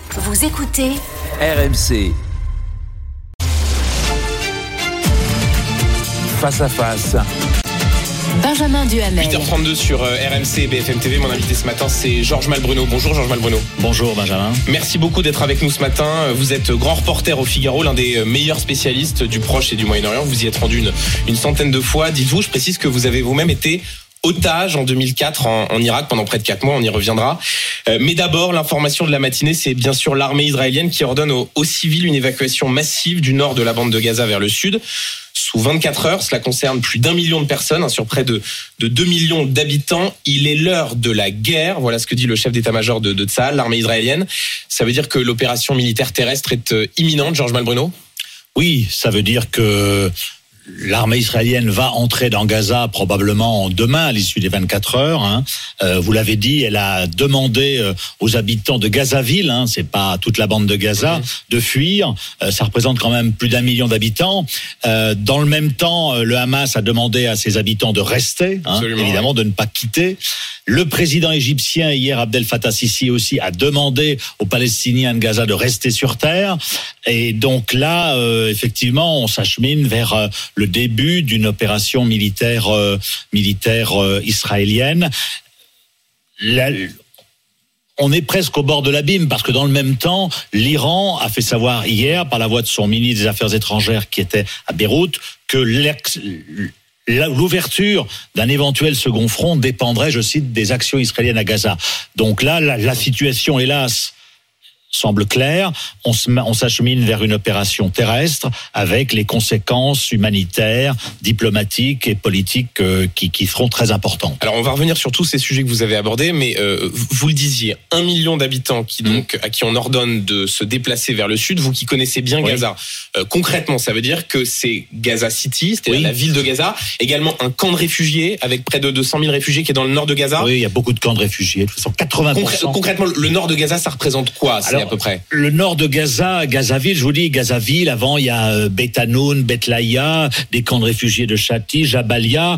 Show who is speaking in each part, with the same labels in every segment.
Speaker 1: Vous écoutez
Speaker 2: RMC. Face à face.
Speaker 1: Benjamin Duhamel.
Speaker 3: 8h32 sur RMC et BFM TV. Mon invité ce matin, c'est Georges Malbruno. Bonjour Georges Malbruno.
Speaker 4: Bonjour Benjamin.
Speaker 3: Merci beaucoup d'être avec nous ce matin. Vous êtes grand reporter au Figaro, l'un des meilleurs spécialistes du Proche et du Moyen-Orient. Vous y êtes rendu une centaine de fois. Dites-vous, je précise que vous avez vous-même été otage en 2004 en Irak pendant près de 4 mois, on y reviendra. Mais d'abord, l'information de la matinée, c'est bien sûr l'armée israélienne qui ordonne aux civils une évacuation massive du nord de la bande de Gaza vers le sud. Sous 24 heures, cela concerne plus d'1 million de personnes, sur près de 2 millions d'habitants. Il est l'heure de la guerre, voilà ce que dit le chef d'état-major de Tsahal, l'armée israélienne. Ça veut dire que l'opération militaire terrestre est imminente, Georges Malbruno ?
Speaker 4: Oui, ça veut dire que l'armée israélienne va entrer dans Gaza probablement demain à l'issue des 24 heures. Vous l'avez dit, elle a demandé aux habitants de Gazaville, c'est pas toute la bande de Gaza, de fuir. Ça représente quand même plus d'1 million d'habitants. Dans le même temps, le Hamas a demandé à ses habitants de rester, évidemment, de ne pas quitter. Le président égyptien, hier, Abdel Fattah Sisi aussi, a demandé aux Palestiniens de Gaza de rester sur terre. Et donc là, effectivement, on s'achemine vers le début d'une opération militaire israélienne. Là, on est presque au bord de l'abîme parce que dans le même temps, l'Iran a fait savoir hier, par la voix de son ministre des Affaires étrangères qui était à Beyrouth, que l'ouverture d'un éventuel second front dépendrait, je cite, des actions israéliennes à Gaza. Donc là, la situation, hélas, semble clair, on s'achemine vers une opération terrestre avec les conséquences humanitaires, diplomatiques et politiques qui seront très importantes.
Speaker 3: Alors on va revenir sur tous ces sujets que vous avez abordés, mais vous le disiez, 1 million d'habitants à qui on ordonne de se déplacer vers le sud, vous qui connaissez bien Gaza. Concrètement, ça veut dire que c'est Gaza City, c'est-à-dire la ville de Gaza, également un camp de réfugiés avec près de 200 000 réfugiés qui est dans le nord de Gaza.
Speaker 4: Oui, il y a beaucoup de camps de réfugiés, de toute façon 80%.
Speaker 3: Concrètement, le nord de Gaza, ça représente quoi ? À peu près.
Speaker 4: Le nord de Gaza, Gazaville, je vous dis, Gazaville, avant il y a Beit Hanoun, Beit Laïa, des camps de réfugiés de Chati, Jabalia.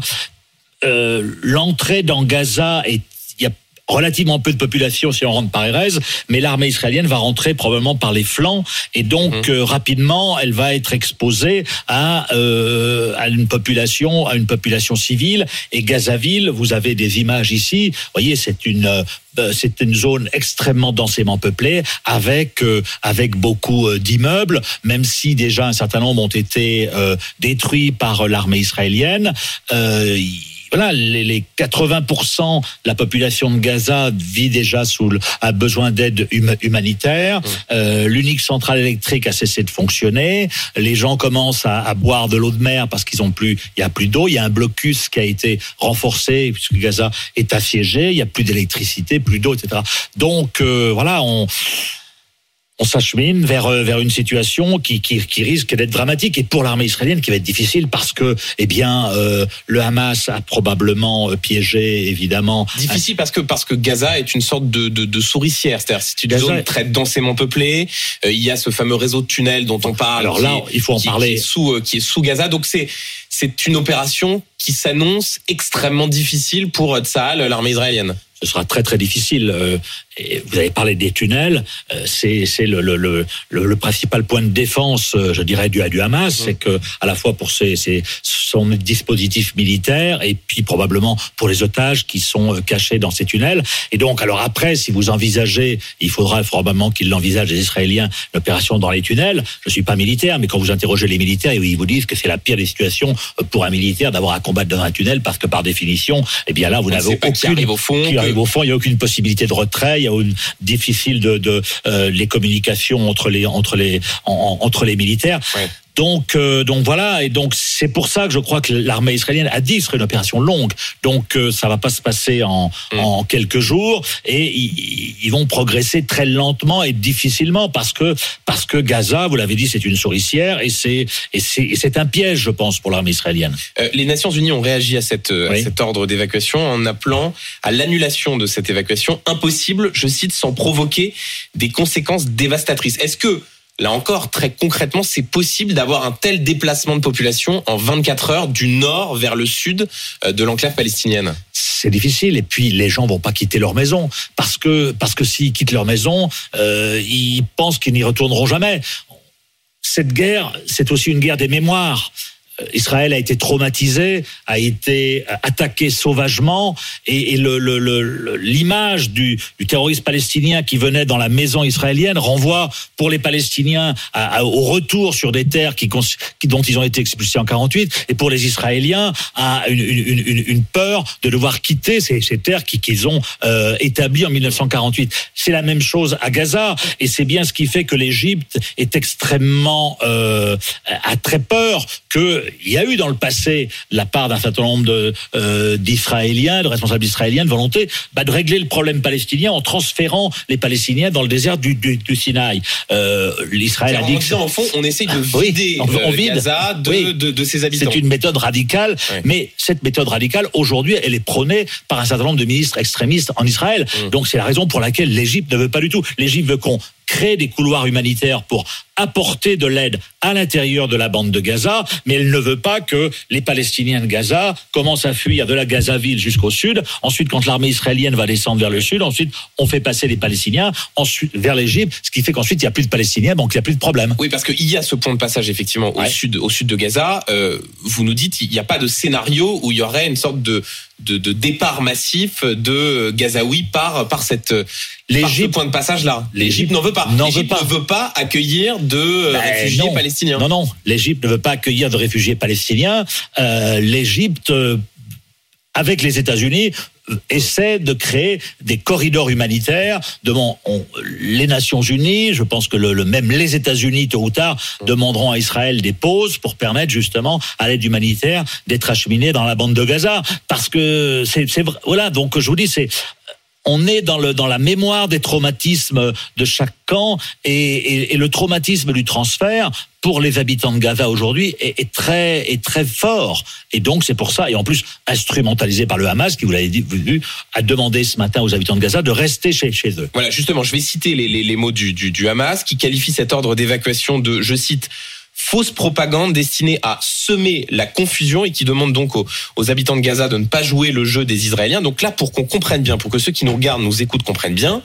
Speaker 4: L'entrée dans Gaza il y a relativement peu de population si on rentre par Erez, mais l'armée israélienne va rentrer probablement par les flancs et donc rapidement elle va être exposée à une population civile. Et Gazaville, vous avez des images ici, vous voyez, c'est une zone extrêmement densément peuplée avec beaucoup d'immeubles, même si déjà un certain nombre ont été détruits par l'armée israélienne. Voilà, les 80% de la population de Gaza vit déjà a besoin d'aide humanitaire. L'unique centrale électrique a cessé de fonctionner. Les gens commencent à boire de l'eau de mer parce il y a plus d'eau. Il y a un blocus qui a été renforcé puisque Gaza est assiégé. Il y a plus d'électricité, plus d'eau, etc. Donc voilà, on s'achemine vers une situation qui risque d'être dramatique et pour l'armée israélienne qui va être difficile parce que le Hamas a probablement piégé évidemment.
Speaker 3: Difficile parce que Gaza est une sorte de souricière, c'est-à-dire c'est une zone très densément peuplée. Il y a ce fameux réseau de tunnels dont on parle.
Speaker 4: Alors là, il faut en parler.
Speaker 3: Qui est sous Gaza, donc c'est une opération qui s'annonce extrêmement difficile pour Tsahal, l'armée israélienne.
Speaker 4: Ce sera très très difficile. Vous avez parlé des tunnels, c'est le principal point de défense, je dirais, du Hamas, c'est que à la fois pour son dispositif militaire et puis probablement pour les otages qui sont cachés dans ces tunnels. Et donc, alors après, si vous envisagez, il faudra probablement qu'ils l'envisagent les Israéliens, l'opération dans les tunnels. Je suis pas militaire, mais quand vous interrogez les militaires, ils vous disent que c'est la pire des situations pour un militaire d'avoir à combattre dans un tunnel parce que par définition, eh bien là, vous n'avez aucune qui arrive au fond, il y a aucune possibilité de retrait. Il y a une difficile les communications entre les militaires. Ouais. Donc voilà, et donc c'est pour ça que je crois que l'armée israélienne a dit que ce serait une opération longue. Donc ça va pas se passer en quelques jours et ils vont progresser très lentement et difficilement parce que Gaza, vous l'avez dit, c'est une souricière et c'est un piège, je pense, pour l'armée israélienne.
Speaker 3: Les Nations Unies ont réagi à cet ordre d'évacuation en appelant à l'annulation de cette évacuation impossible, je cite, sans provoquer des conséquences dévastatrices. Est-ce que là encore, très concrètement, c'est possible d'avoir un tel déplacement de population en 24 heures du nord vers le sud de l'enclave palestinienne?
Speaker 4: C'est difficile, et puis les gens vont pas quitter leur maison parce que s'ils quittent leur maison, ils pensent qu'ils n'y retourneront jamais. Cette guerre, c'est aussi une guerre des mémoires. Israël a été traumatisé, a été attaqué sauvagement, et l'image du terroriste palestinien qui venait dans la maison israélienne renvoie pour les Palestiniens au retour sur des terres dont ils ont été expulsés en 48, et pour les Israéliens à une peur de devoir quitter ces terres qu'ils ont établies en 1948. C'est la même chose à Gaza, et c'est bien ce qui fait que l'Égypte est extrêmement a très peur qu'il y a eu dans le passé, de la part d'un certain nombre d'Israéliens, de responsables israéliens, de volonté de régler le problème palestinien en transférant les Palestiniens dans le désert du Sinaï. L'Israël a dit que...
Speaker 3: En fond, on essaye de vider Gaza de ses habitants.
Speaker 4: C'est une méthode radicale, mais cette méthode radicale, aujourd'hui, elle est prônée par un certain nombre de ministres extrémistes en Israël. Donc c'est la raison pour laquelle l'Égypte ne veut pas du tout. L'Égypte veut qu'on crée des couloirs humanitaires pour apporter de l'aide à l'intérieur de la bande de Gaza, mais elle ne veut pas que les Palestiniens de Gaza commencent à fuir de la Gaza-ville jusqu'au sud. Ensuite, quand l'armée israélienne va descendre vers le sud, ensuite, on fait passer les Palestiniens vers l'Égypte, ce qui fait qu'ensuite, il n'y a plus de Palestiniens, donc il n'y a plus de problème.
Speaker 3: Oui, parce qu'il y a ce point de passage, effectivement, au sud de Gaza. Vous nous dites, il n'y a pas de scénario où il y aurait une sorte de départ massif de Gazaouis par ce point de passage-là. L'Égypte n'en veut pas. L'Égypte ne veut pas accueillir de réfugiés palestiniens.
Speaker 4: Non. L'Égypte ne veut pas accueillir de réfugiés palestiniens. L'Égypte, avec les États-Unis, essaie de créer des corridors humanitaires devant les Nations Unies. Je pense que même les États-Unis, tôt ou tard, demanderont à Israël des pauses pour permettre justement à l'aide humanitaire d'être acheminée dans la bande de Gaza. Parce que voilà, donc je vous dis, on est dans la mémoire des traumatismes de chaque camp, et le traumatisme du transfert pour les habitants de Gaza aujourd'hui est très fort. Et donc c'est pour ça, et en plus instrumentalisé par le Hamas, qui, vous l'avez vu, a demandé ce matin aux habitants de Gaza de rester chez eux.
Speaker 3: Voilà, justement, je vais citer les mots du Hamas, qui qualifie cet ordre d'évacuation de, je cite, fausse propagande destinée à semer la confusion, et qui demande donc aux habitants de Gaza de ne pas jouer le jeu des Israéliens. Donc là, pour qu'on comprenne bien, pour que ceux qui nous regardent, nous écoutent, comprennent bien,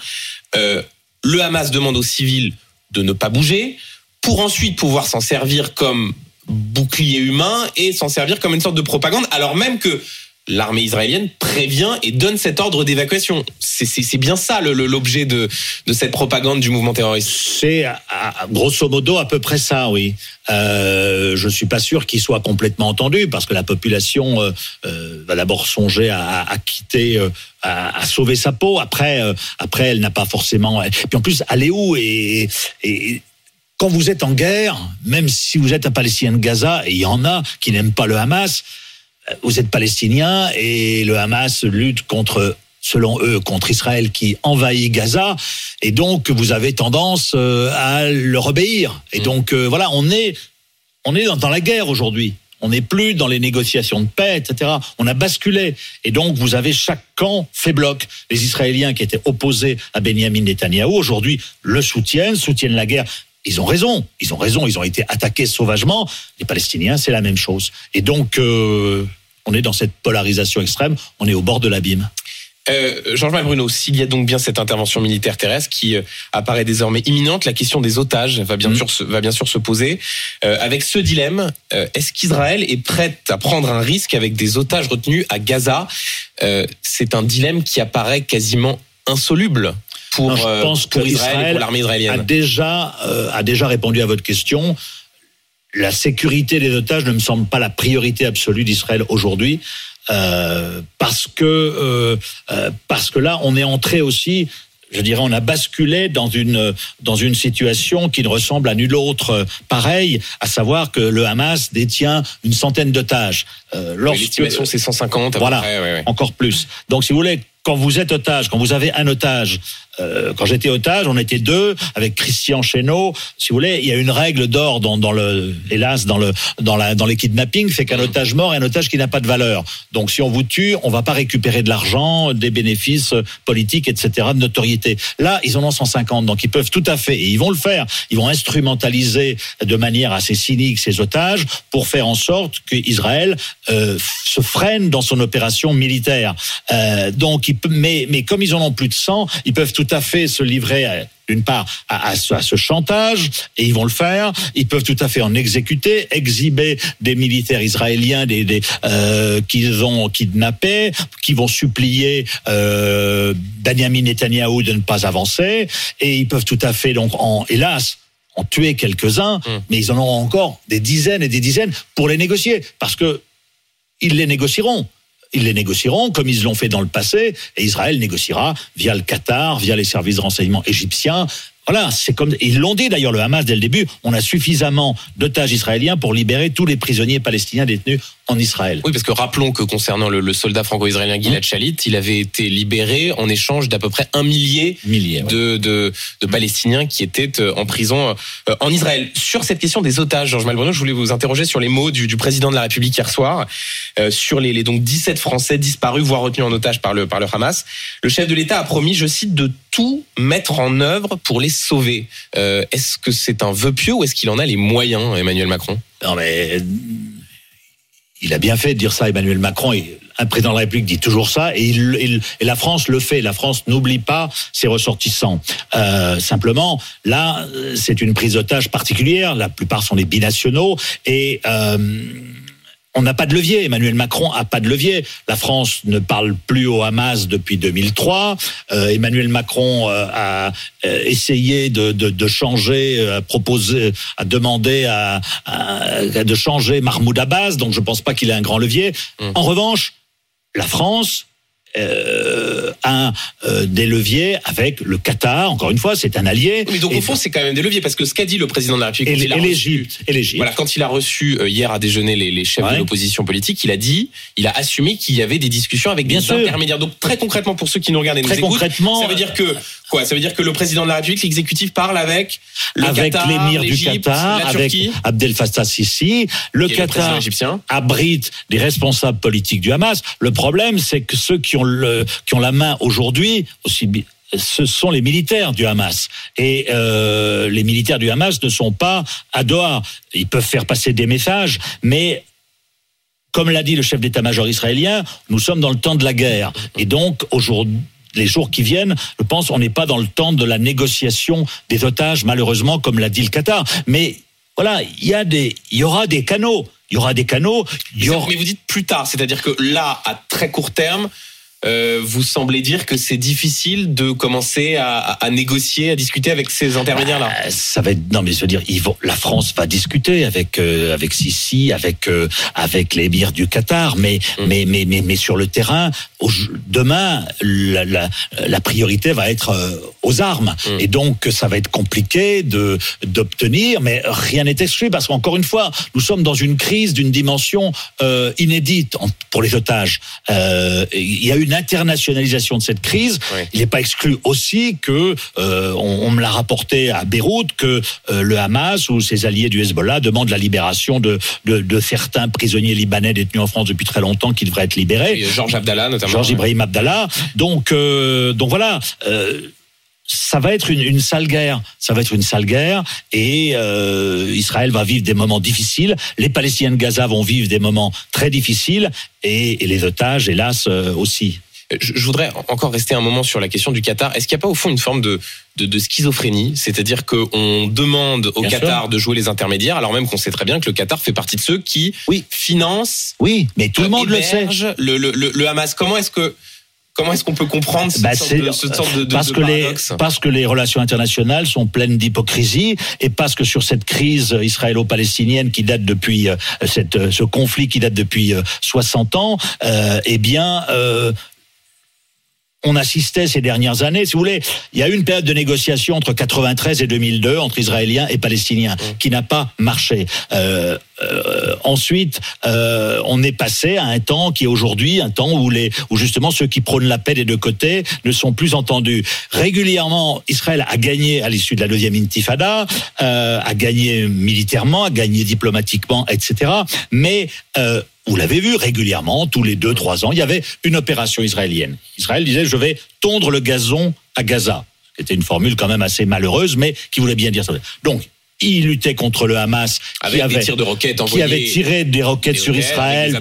Speaker 3: le Hamas demande aux civils de ne pas bouger, pour ensuite pouvoir s'en servir comme bouclier humain et s'en servir comme une sorte de propagande, alors même que l'armée israélienne prévient et donne cet ordre d'évacuation. C'est bien ça l'objet de cette propagande du mouvement terroriste.
Speaker 4: C'est grosso modo à peu près ça, oui. Je suis pas sûr qu'il soit complètement entendu, parce que la population va d'abord songer à quitter, à sauver sa peau. Après, elle n'a pas forcément. Et puis en plus, aller où et quand vous êtes en guerre, même si vous êtes un Palestinien de Gaza, et il y en a qui n'aiment pas le Hamas, vous êtes palestinien, et le Hamas lutte selon eux, contre Israël qui envahit Gaza, et donc vous avez tendance à leur obéir. Et donc voilà, on est dans la guerre aujourd'hui. On n'est plus dans les négociations de paix, etc. On a basculé. Et donc, vous avez chaque camp fait bloc. Les Israéliens qui étaient opposés à Benyamin Netanyahou, aujourd'hui, le soutiennent la guerre. Ils ont raison, ils ont été attaqués sauvagement. Les Palestiniens, c'est la même chose. Et donc, on est dans cette polarisation extrême, on est au bord de l'abîme.
Speaker 3: Jean-Marc Bruno, s'il y a donc bien cette intervention militaire terrestre qui apparaît désormais imminente, la question des otages va bien sûr se poser. Avec ce dilemme, est-ce qu'Israël est prête à prendre un risque avec des otages retenus à Gaza? C'est un dilemme qui apparaît quasiment insoluble pour Israël et pour l'armée israélienne.
Speaker 4: A déjà répondu à votre question. La sécurité des otages ne me semble pas la priorité absolue d'Israël aujourd'hui. Parce que là, on est entré aussi, je dirais, on a basculé dans une situation qui ne ressemble à nulle autre pareille, à savoir que le Hamas détient une centaine d'otages.
Speaker 3: L'estimation, c'est 150.
Speaker 4: Voilà, encore plus. Donc, si vous voulez, quand vous êtes otage, quand vous avez un otage quand j'étais otage, on était 2 avec Christian Chesneau. Si vous voulez, il y a une règle d'or dans les kidnappings, c'est qu'un otage mort est un otage qui n'a pas de valeur. Donc si on vous tue, on va pas récupérer de l'argent, des bénéfices politiques, etc., de notoriété. Là, ils en ont 150, donc ils peuvent tout à fait, et ils vont le faire, ils vont instrumentaliser de manière assez cynique ces otages pour faire en sorte qu'Israël se freine dans son opération militaire. Donc, mais comme ils en ont plus de 100, ils peuvent tout à fait se livrer d'une part à ce chantage, et ils vont le faire. Ils peuvent tout à fait en exécuter, exhiber des militaires israéliens qu'ils ont kidnappés, qui vont supplier Benyamin Netanyahou de ne pas avancer, et ils peuvent tout à fait donc hélas en tuer quelques-uns, mais ils en auront encore des dizaines et des dizaines pour les négocier, parce que ils les négocieront. Ils les négocieront comme ils l'ont fait dans le passé, et Israël négociera via le Qatar, via les services de renseignement égyptiens. Voilà, c'est comme ils l'ont dit d'ailleurs le Hamas dès le début. On a suffisamment d'otages israéliens pour libérer tous les prisonniers palestiniens détenus en Israël.
Speaker 3: Oui, parce que rappelons que concernant le soldat franco-israélien Gilad Shalit, il avait été libéré en échange d'à peu près 1 millier de Palestiniens qui étaient en prison en Israël. Sur cette question des otages, Georges Malbruno, je voulais vous interroger sur les mots du président de la République hier soir, sur les donc 17 Français disparus, voire retenus en otage par le Hamas. Le chef de l'État a promis, je cite, de tout mettre en œuvre pour les sauver. Est-ce que c'est un vœu pieux ou est-ce qu'il en a les moyens, Emmanuel Macron ?
Speaker 4: Non mais il a bien fait de dire ça, Emmanuel Macron. Un président de la République dit toujours ça, et la France le fait. La France n'oublie pas ses ressortissants. Simplement, là, c'est une prise d'otage particulière. La plupart sont des binationaux, et on n'a pas de levier. Emmanuel Macron a pas de levier. La France ne parle plus au Hamas depuis 2003. Emmanuel Macron a essayé de changer, a demandé de changer Mahmoud Abbas. Donc je pense pas qu'il ait un grand levier. En revanche, la France a des leviers avec le Qatar. Encore une fois, c'est un allié.
Speaker 3: Mais donc au fond, c'est quand même des leviers, parce que ce qu'a dit le président de la République,
Speaker 4: et l'Égypte. Voilà,
Speaker 3: quand il a reçu hier à déjeuner les chefs de l'opposition politique, il a assumé qu'il y avait des discussions avec des intermédiaires. Donc très concrètement, pour ceux qui nous regardent et nous écoutent, ça veut dire que quoi ? Ça veut dire que le président de la République, l'exécutif, parle avec le Qatar,
Speaker 4: l'émir du
Speaker 3: l'Égypte,
Speaker 4: Qatar,
Speaker 3: la
Speaker 4: avec
Speaker 3: Turquie,
Speaker 4: Abdel Fattah Sisi. Le Qatar abrite des responsables politiques du Hamas. Le problème, c'est que ceux qui ont la main aujourd'hui, ce sont les militaires du Hamas. Et les militaires du Hamas ne sont pas à Doha. Ils peuvent faire passer des messages, mais comme l'a dit le chef d'état-major israélien, nous sommes dans le temps de la guerre. Et donc, aujourd'hui, les jours qui viennent, je pense, on n'est pas dans le temps de la négociation des otages, malheureusement, comme l'a dit le Qatar. Mais voilà, il y aura des canaux. Mais vous dites plus tard, c'est-à-dire que là, à très court terme, vous semblez dire que c'est difficile de commencer à négocier, à discuter avec ces intermédiaires-là. Ça va être, non, mais je veux dire, la France va discuter avec Sisi, avec l'émir du Qatar, mais sur le terrain, demain, la priorité va être aux armes, et donc ça va être compliqué d'obtenir, mais rien n'est exclu, parce qu'encore une fois, nous sommes dans une crise d'une dimension inédite pour les otages. Il y a une internationalisation de cette crise. Il n'est pas exclu aussi que, on me l'a rapporté à Beyrouth, que le Hamas ou ses alliés du Hezbollah demandent la libération de certains prisonniers libanais détenus en France depuis très longtemps, qui devraient être libérés.
Speaker 3: Georges Abdallah notamment.
Speaker 4: Georges Ibrahim Abdallah. Donc voilà. Ça va être une sale guerre. Et Israël va vivre des moments difficiles. Les Palestiniens de Gaza vont vivre des moments très difficiles, et les otages, hélas, aussi.
Speaker 3: Je voudrais encore rester un moment sur la question du Qatar. Est-ce qu'il n'y a pas au fond une forme de schizophrénie ? C'est-à-dire qu'on demande au Qatar de jouer les intermédiaires, alors même qu'on sait très bien que le Qatar fait partie de ceux qui financent.
Speaker 4: Oui, mais tout le monde le sait.
Speaker 3: Le Hamas. Comment est-ce qu'on peut comprendre cette sorte de paradoxe ?
Speaker 4: Parce que les relations internationales sont pleines d'hypocrisie, et parce que sur cette crise israélo-palestinienne qui date depuis ce conflit qui date depuis 60 ans, on assistait ces dernières années, si vous voulez, il y a eu une période de négociation entre 93 et 2002 entre Israéliens et Palestiniens qui n'a pas marché. Ensuite, on est passé à un temps qui est aujourd'hui un temps où justement ceux qui prônent la paix des deux côtés ne sont plus entendus. Régulièrement, Israël a gagné à l'issue de la deuxième intifada, a gagné militairement, a gagné diplomatiquement, etc. Mais vous l'avez vu régulièrement, tous les 2-3 ans, il y avait une opération israélienne. Israël disait: je vais tondre le gazon à Gaza. C'était une formule quand même assez malheureuse, mais qui voulait bien dire ça. Donc, il luttait contre le Hamas
Speaker 3: avec des tirs de roquettes envoyés,
Speaker 4: qui avait tiré des roquettes sur Israël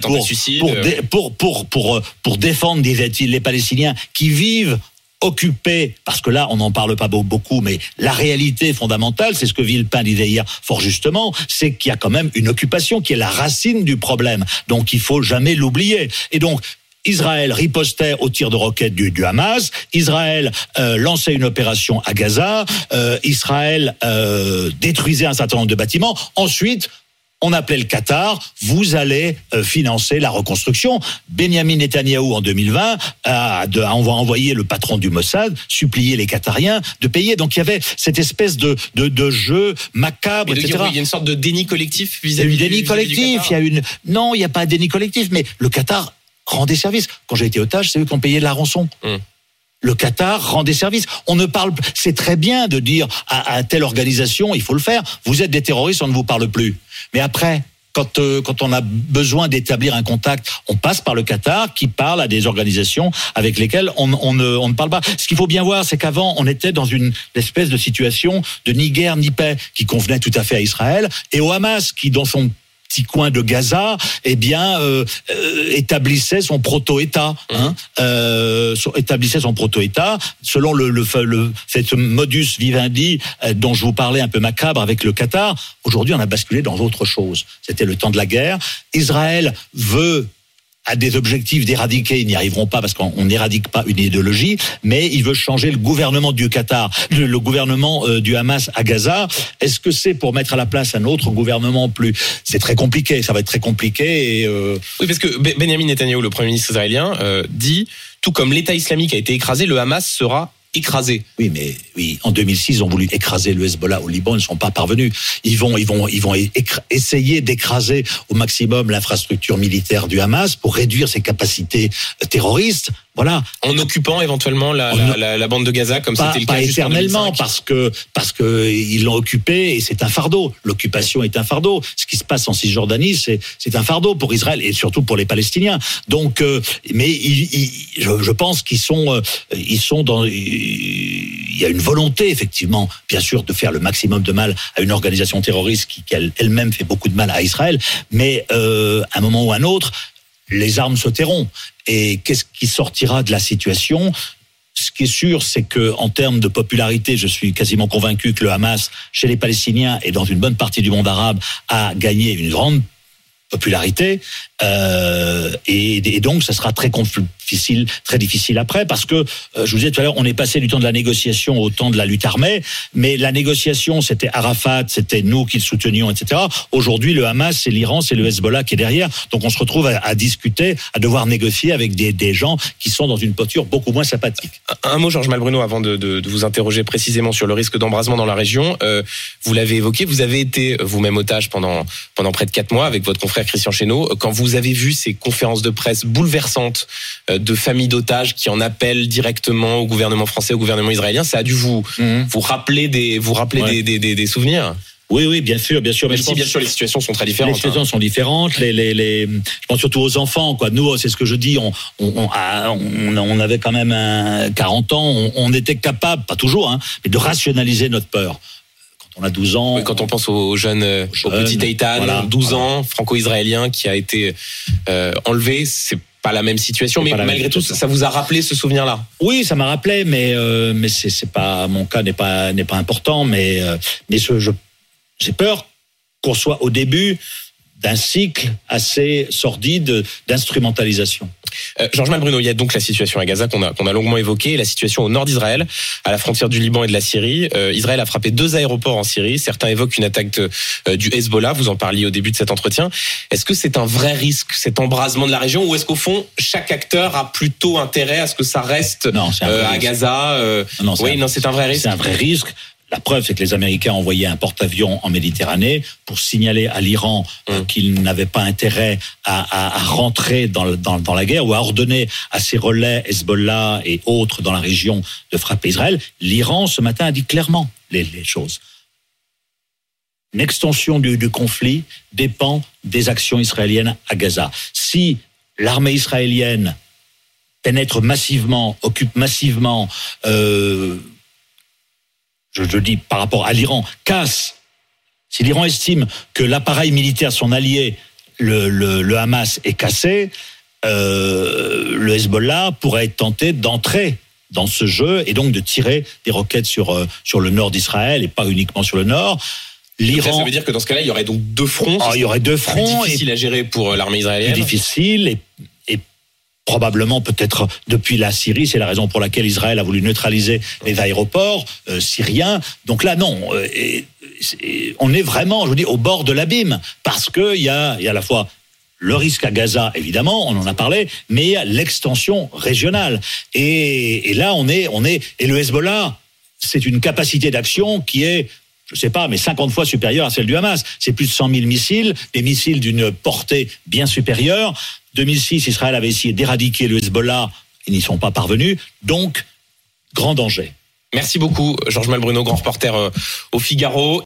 Speaker 4: pour défendre, disait-il, les Palestiniens qui vivent occupés, parce que là on n'en parle pas beaucoup, mais la réalité fondamentale, c'est ce que Villepin disait hier fort justement, c'est qu'il y a quand même une occupation qui est la racine du problème, donc il faut jamais l'oublier. Et donc Israël ripostait aux tirs de roquettes du Hamas, Israël lançait une opération à Gaza, Israël détruisait un certain nombre de bâtiments. Ensuite, on appelait le Qatar, vous allez financer la reconstruction. Benjamin Netanyahou, en 2020, a envoyé le patron du Mossad supplier les Qatariens de payer. Donc il y avait cette espèce de jeu macabre, etc.
Speaker 3: Il y a une sorte de déni collectif vis-à-vis du Qatar.
Speaker 4: Non, il n'y a pas de déni collectif, mais le Qatar rend des services. Quand j'ai été otage, c'est eux qui ont payé de la rançon. Le Qatar rend des services. On ne parle, c'est très bien de dire à telle organisation, il faut le faire. Vous êtes des terroristes, on ne vous parle plus. Mais après, quand on a besoin d'établir un contact, on passe par le Qatar, qui parle à des organisations avec lesquelles on ne parle pas. Ce qu'il faut bien voir, c'est qu'avant, on était dans une espèce de situation de ni guerre ni paix, qui convenait tout à fait à Israël, et au Hamas, qui dans son petit coin de Gaza, établissait son proto-État, établissait son proto-État selon cette modus vivendi dont je vous parlais un peu macabre avec le Qatar. Aujourd'hui, on a basculé dans autre chose. C'était le temps de la guerre. Israël a des objectifs d'éradiquer, ils n'y arriveront pas parce qu'on n'éradique pas une idéologie, mais il veut changer le gouvernement du Qatar, le gouvernement du Hamas à Gaza. Est-ce que c'est pour mettre à la place un autre gouvernement plus... C'est très compliqué, ça va être très compliqué.
Speaker 3: Oui, parce que Benjamin Netanyahou, le Premier ministre israélien, dit, tout comme l'État islamique a été écrasé, le Hamas sera écrasé.
Speaker 4: Oui, en 2006, ils ont voulu écraser le Hezbollah au Liban, ils ne sont pas parvenus. Ils vont essayer d'écraser au maximum l'infrastructure militaire du Hamas pour réduire ses capacités terroristes. Voilà.
Speaker 3: En occupant éventuellement la bande de Gaza, comme c'était le cas juste en 2005.
Speaker 4: Pas éternellement, parce que ils l'ont occupé et c'est un fardeau. L'occupation est un fardeau. Ce qui se passe en Cisjordanie, c'est un fardeau pour Israël et surtout pour les Palestiniens. Donc, mais je pense qu'ils sont dans. Il y a une volonté, effectivement, bien sûr, de faire le maximum de mal à une organisation terroriste qui elle-même fait beaucoup de mal à Israël. Mais à un moment ou à un autre, les armes se tairont. Et qu'est-ce qui sortira de la situation ? Ce qui est sûr, c'est que en termes de popularité, je suis quasiment convaincu que le Hamas, chez les Palestiniens et dans une bonne partie du monde arabe, a gagné une grande popularité. Et donc, ça sera très difficile après, parce que, je vous disais tout à l'heure, on est passé du temps de la négociation au temps de la lutte armée, mais la négociation, c'était Arafat, c'était nous qui le soutenions, etc. Aujourd'hui, le Hamas, c'est l'Iran, c'est le Hezbollah qui est derrière, donc on se retrouve à discuter, à devoir négocier avec des gens qui sont dans une posture beaucoup moins sympathique.
Speaker 3: Un mot, Georges Malbruno, avant de vous interroger précisément sur le risque d'embrasement dans la région. Vous l'avez évoqué, vous avez été vous-même otage pendant près de 4 mois avec votre confrère Christian Chesneau. Quand vous avez vu ces conférences de presse bouleversantes de familles d'otages qui en appellent directement au gouvernement français, au gouvernement israélien, ça a dû vous rappeler des souvenirs?
Speaker 4: Oui, bien sûr.
Speaker 3: Même si, bien sûr, les situations sont très différentes.
Speaker 4: Les situations sont différentes. Je pense surtout aux enfants, quoi. Nous, c'est ce que je dis. On avait quand même 40 ans. On était capable, pas toujours, mais de rationaliser notre peur. On a 12 ans.
Speaker 3: Oui, quand on pense au petit Eitan, 12 ans, franco-israélien, qui a été enlevé, c'est pas la même situation, mais malgré tout, ça vous a rappelé ce souvenir-là?
Speaker 4: Oui, ça m'a rappelé, mais c'est pas, mon cas n'est pas important, mais j'ai peur qu'on soit au début d'un cycle assez sordide d'instrumentalisation.
Speaker 3: Georges Malbruno, il y a donc la situation à Gaza qu'on a longuement évoquée, la situation au nord d'Israël, à la frontière du Liban et de la Syrie. Israël a frappé 2 aéroports en Syrie. Certains évoquent une attaque du Hezbollah. Vous en parliez au début de cet entretien. Est-ce que c'est un vrai risque, cet embrasement de la région, ou est-ce qu'au fond, chaque acteur a plutôt intérêt à ce que ça reste à Gaza?
Speaker 4: C'est un vrai risque. La preuve, c'est que les Américains ont envoyé un porte-avions en Méditerranée pour signaler à l'Iran qu'il n'avait pas intérêt à rentrer dans la guerre ou à ordonner à ses relais Hezbollah et autres dans la région de frapper Israël. L'Iran, ce matin, a dit clairement les choses. Une extension du conflit dépend des actions israéliennes à Gaza. Si l'armée israélienne pénètre massivement, occupe massivement, je dis par rapport à l'Iran, casse. Si l'Iran estime que l'appareil militaire, son allié, le Hamas, est cassé, le Hezbollah pourrait être tenté d'entrer dans ce jeu et donc de tirer des roquettes sur le nord d'Israël et pas uniquement sur le nord.
Speaker 3: L'Iran, ça veut dire que dans ce cas-là, il y aurait donc deux fronts.
Speaker 4: Il y aurait deux fronts.
Speaker 3: Plus difficile à gérer pour l'armée israélienne.
Speaker 4: Plus difficile et probablement peut-être depuis la Syrie, c'est la raison pour laquelle Israël a voulu neutraliser les aéroports syriens. Donc là, non, on est vraiment, je vous dis, au bord de l'abîme, parce qu'il y a à la fois le risque à Gaza, évidemment, on en a parlé, mais il y a l'extension régionale. Et là, on est, et le Hezbollah, c'est une capacité d'action qui est, je sais pas, mais 50 fois supérieure à celle du Hamas. C'est plus de 100 000 missiles, des missiles d'une portée bien supérieure. 2006, Israël avait essayé d'éradiquer le Hezbollah, ils n'y sont pas parvenus, donc grand danger.
Speaker 3: Merci beaucoup, Georges Malbruno, grand reporter au Figaro.